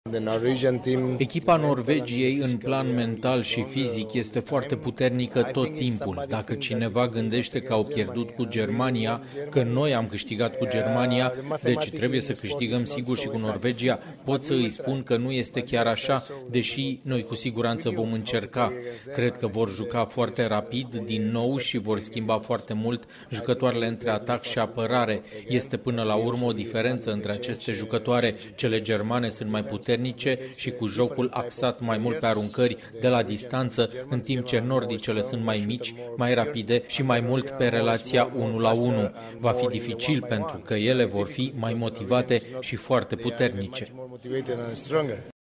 Echipa Norvegiei în plan mental și fizic este foarte puternică tot timpul. Dacă cineva gândește că au pierdut cu Germania, că noi am câștigat cu Germania, deci trebuie să câștigăm sigur și cu Norvegia, pot să îi spun că nu este chiar așa, deși noi cu siguranță vom încerca. Cred că vor juca foarte rapid din nou și vor schimba foarte mult jucătoarele între atac și apărare. Este până la urmă o diferență între aceste jucătoare. Cele germane sunt mai puternice și cu jocul axat mai mult pe aruncări de la distanță, în timp ce nordicele sunt mai mici, mai rapide și mai mult pe relația 1 la 1. Va fi dificil pentru că ele vor fi mai motivate și foarte puternice.